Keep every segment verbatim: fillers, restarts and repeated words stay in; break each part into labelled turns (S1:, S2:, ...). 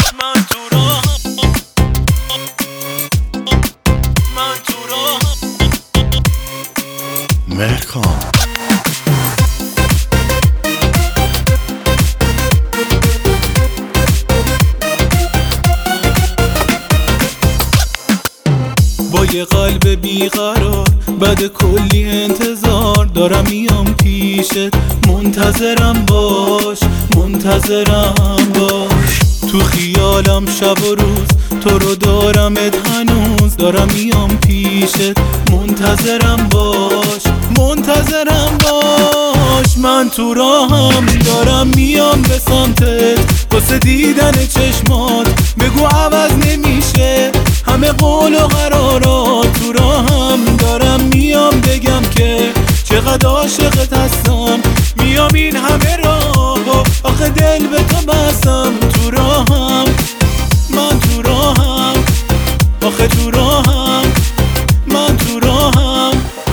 S1: من تو راهم من تو راهم
S2: مهرکام
S1: با یه قلب بیقرار بعد کلی انتظار دارم میام پیشت، منتظرم باش منتظرم باش. تو خیالم شب و روز تو رو دارمت هنوز، دارم میام پیشت منتظرم باش منتظرم باش. من تو راهم دارم میام به سمتت، واسه دیدن چشمات بگو عوض نمیشه همه قول و قرارات. تو راهم دارم میام بگم که چقدر عاشقت هستم، میام این همه راه آخه دل به تو بستم. تو راهم من تو راهم آخه تو راهم من تو راهم.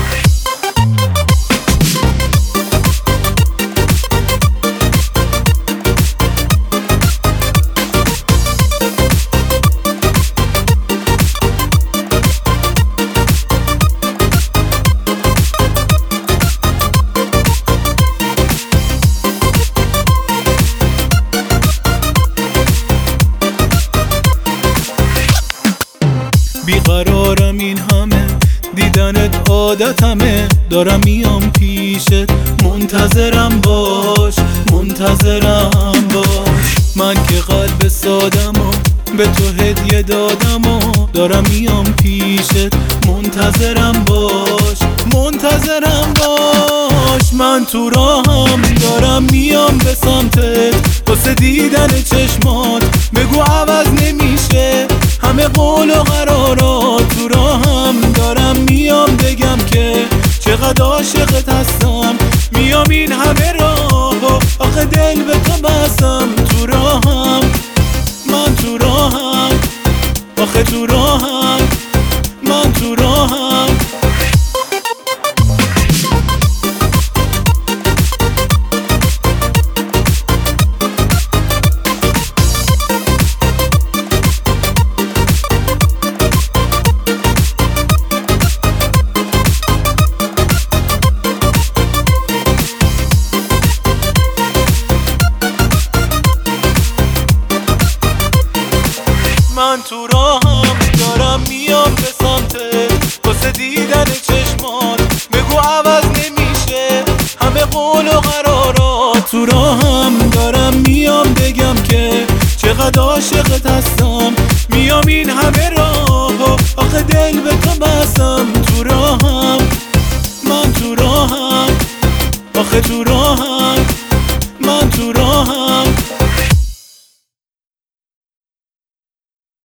S1: بیقرارم این همه دیدنت عادتمه، دارم میام پیشت منتظرم باش منتظرم باش. من که قلب سادم و به تو هدیه دادم و دارم میام پیشت منتظرم باش منتظرم باش. من تو راهم دارم میام به سمتت، واسه دیدن چشمات بگو عوض نمیشه همه قول و قرارات. تو راهم دارم میام بگم که چقدر عاشقت هستم، میام این همه راه آخه دل به تو بستم. تو راهم من تو راهم آخه تو راهم من تو راهم. من تو راهم دارم میام به سمتت، واسه دیدن چشمات بگو عوض نمیشه همه قول و قرارات. تو راهم دارم میام بگم که چقدر عاشقت هستم، میام این همه راه آخه دل به تو بستم. تو راهم من تو راهم آخه تو راهم